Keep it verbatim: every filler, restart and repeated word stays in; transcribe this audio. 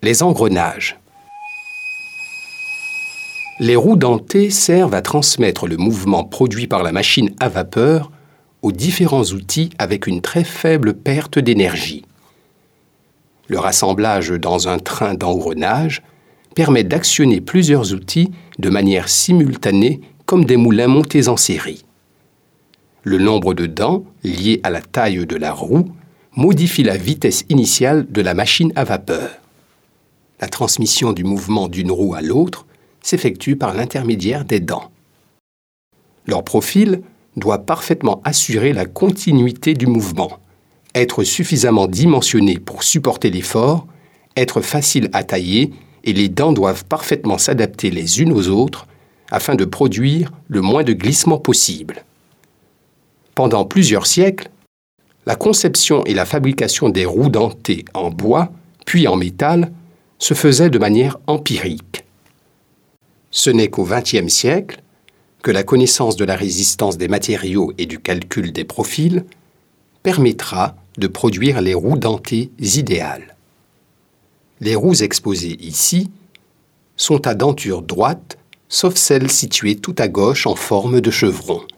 Les engrenages. Les roues dentées servent à transmettre le mouvement produit par la machine à vapeur aux différents outils avec une très faible perte d'énergie. Le rassemblage dans un train d'engrenage permet d'actionner plusieurs outils de manière simultanée comme des moulins montés en série. Le nombre de dents, lié à la taille de la roue, modifie la vitesse initiale de la machine à vapeur. La transmission du mouvement d'une roue à l'autre s'effectue par l'intermédiaire des dents. Leur profil doit parfaitement assurer la continuité du mouvement, être suffisamment dimensionné pour supporter l'effort, être facile à tailler et les dents doivent parfaitement s'adapter les unes aux autres afin de produire le moins de glissement possible. Pendant plusieurs siècles, la conception et la fabrication des roues dentées en bois, puis en métal, se faisaient de manière empirique. Ce n'est qu'au vingtième siècle que la connaissance de la résistance des matériaux et du calcul des profils permettra de produire les roues dentées idéales. Les roues exposées ici sont à denture droite, sauf celles situées tout à gauche en forme de chevron.